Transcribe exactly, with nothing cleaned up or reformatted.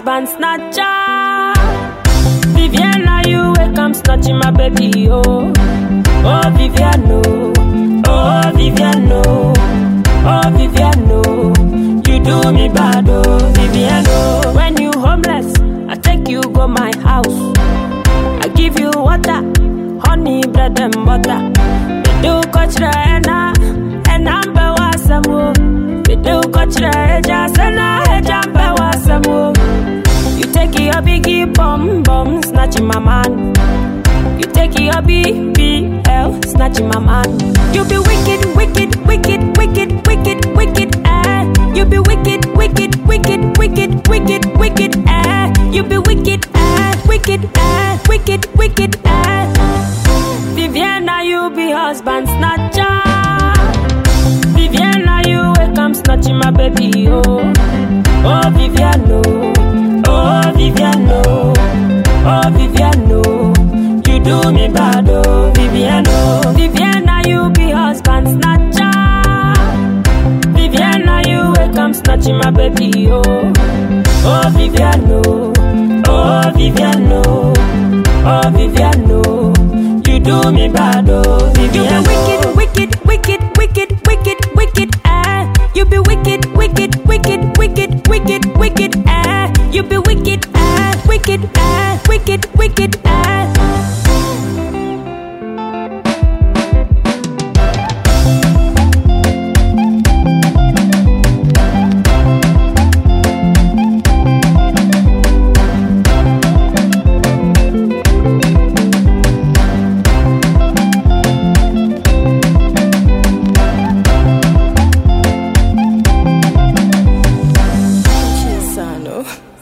husband snatcher. Viviana, you wake, I'm snatching my baby, oh. Oh, Viviano, oh, Viviano, oh, Viviano, you do me bad, oh, Viviano. When you homeless, I take you go my house. I give you water, honey, bread and butter. We do coach the henna, and I'm bewasamu. We do coach the hedja, and I'm bewasamu. You take your biggie bum bum, snatching my man. You take your B B L, snatching my man. You be wicked, wicked, wicked, wicked, wicked, wicked, eh. You be wicked, wicked, wicked, wicked, wicked, wicked, eh. You be wicked, eh, wicked, eh, wicked, wicked, eh. Viviana, you be husband snatcher. Viviana, you wake, I'm snatching my baby, oh. Oh, Viviano, oh, Viviano, oh, Viviano. You do me bad, oh, Viviano. Viviana, you be husband snatcher. Viviana, you wake, I'm snatching my baby, oh. Oh, Viviano, oh, Viviano, oh, Viviano. You do me bad, oh, Viviano. You be wicked, wicked, wicked, wicked, wicked, wicked, eh. You be wicked, wicked, wicked, wicked, wicked, wicked, eh. You be wicked, eh, wicked, eh, wicked, wicked, eh. Chisano.